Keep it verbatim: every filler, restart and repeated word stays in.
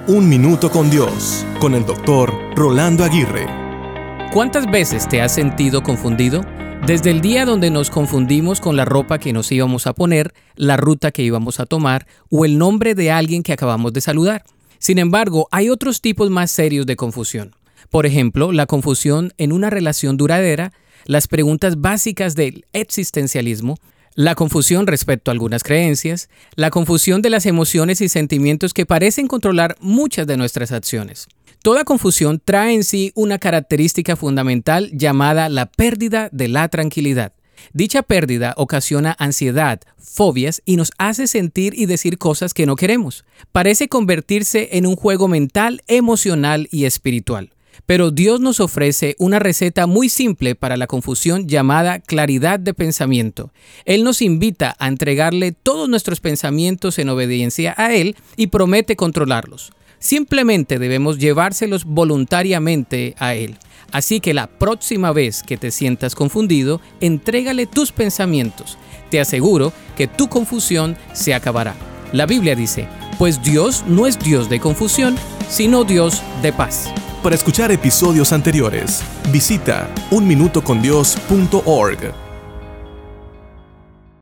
Un Minuto con Dios, con el doctor Rolando Aguirre. ¿Cuántas veces te has sentido confundido? Desde el día donde nos confundimos con la ropa que nos íbamos a poner, la ruta que íbamos a tomar o el nombre de alguien que acabamos de saludar. Sin embargo, hay otros tipos más serios de confusión. Por ejemplo, la confusión en una relación duradera, las preguntas básicas del existencialismo, la confusión respecto a algunas creencias, la confusión de las emociones y sentimientos que parecen controlar muchas de nuestras acciones. Toda confusión trae en sí una característica fundamental llamada la pérdida de la tranquilidad. Dicha pérdida ocasiona ansiedad, fobias y nos hace sentir y decir cosas que no queremos. Parece convertirse en un juego mental, emocional y espiritual. Pero Dios nos ofrece una receta muy simple para la confusión llamada claridad de pensamiento. Él nos invita a entregarle todos nuestros pensamientos en obediencia a Él y promete controlarlos. Simplemente debemos llevárselos voluntariamente a Él. Así que la próxima vez que te sientas confundido, entrégale tus pensamientos. Te aseguro que tu confusión se acabará. La Biblia dice, pues Dios no es Dios de confusión, sino Dios de paz. Para escuchar episodios anteriores, visita un minuto con dios punto org.